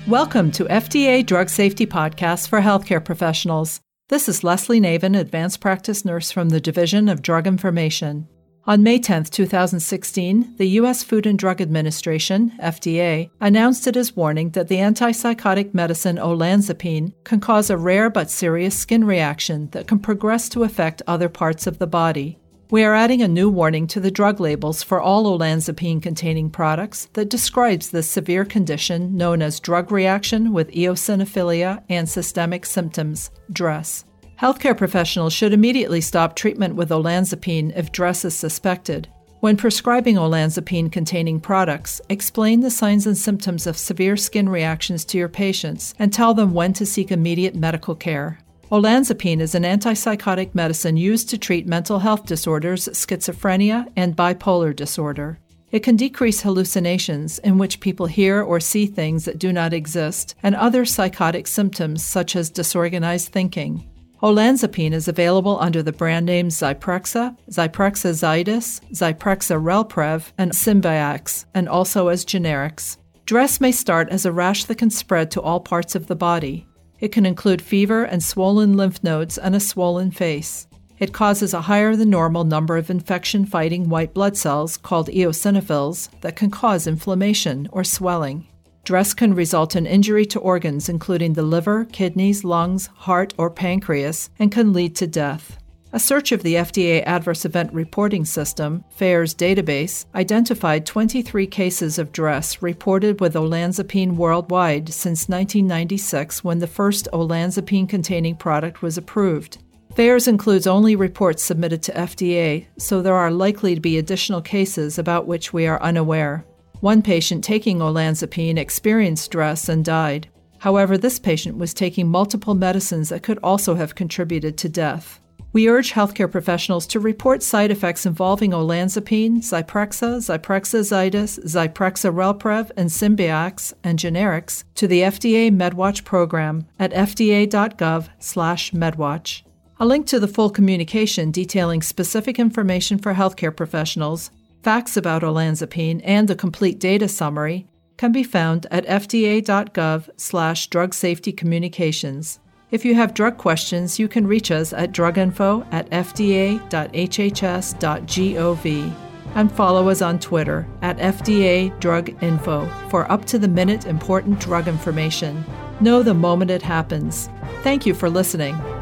Welcome to FDA Drug Safety Podcast for healthcare professionals. This is Leslie Navin, advanced practice nurse from the Division of Drug Information. On May 10, 2016, the U.S. Food and Drug Administration, FDA, announced it is warning that the antipsychotic medicine olanzapine can cause a rare but serious skin reaction that can progress to affect other parts of the body. We are adding a new warning to the drug labels for all olanzapine-containing products that describes this severe condition known as drug reaction with eosinophilia and systemic symptoms, DRESS. Healthcare professionals should immediately stop treatment with olanzapine if DRESS is suspected. When prescribing olanzapine-containing products, explain the signs and symptoms of severe skin reactions to your patients and tell them when to seek immediate medical care. Olanzapine is an antipsychotic medicine used to treat mental health disorders, schizophrenia, and bipolar disorder. It can decrease hallucinations, in which people hear or see things that do not exist, and other psychotic symptoms such as disorganized thinking. Olanzapine is available under the brand names Zyprexa, Zyprexa Zydis, Zyprexa Relprev, and Symbyax, and also as generics. DRESS may start as a rash that can spread to all parts of the body. It can include fever and swollen lymph nodes and a swollen face. It causes a higher than normal number of infection-fighting white blood cells called eosinophils that can cause inflammation or swelling. DRESS can result in injury to organs including the liver, kidneys, lungs, heart, or pancreas, and can lead to death. A search of the FDA Adverse Event Reporting System, FAERS database, identified 23 cases of DRESS reported with olanzapine worldwide since 1996 when the first olanzapine-containing product was approved. FAERS includes only reports submitted to FDA, so there are likely to be additional cases about which we are unaware. One patient taking olanzapine experienced DRESS and died. However, this patient was taking multiple medicines that could also have contributed to death. We urge healthcare professionals to report side effects involving olanzapine, Zyprexa, Zyprexa Zydis, Zyprexa Relprev, and Symbyax, and generics to the FDA MedWatch program at fda.gov/medwatch. A link to the full communication detailing specific information for healthcare professionals, facts about olanzapine, and the complete data summary can be found at fda.gov/drugsafetycommunications. If you have drug questions, you can reach us at druginfo@fda.hhs.gov and follow us on Twitter at FDA Drug Info for up-to-the-minute important drug information. Know the moment it happens. Thank you for listening.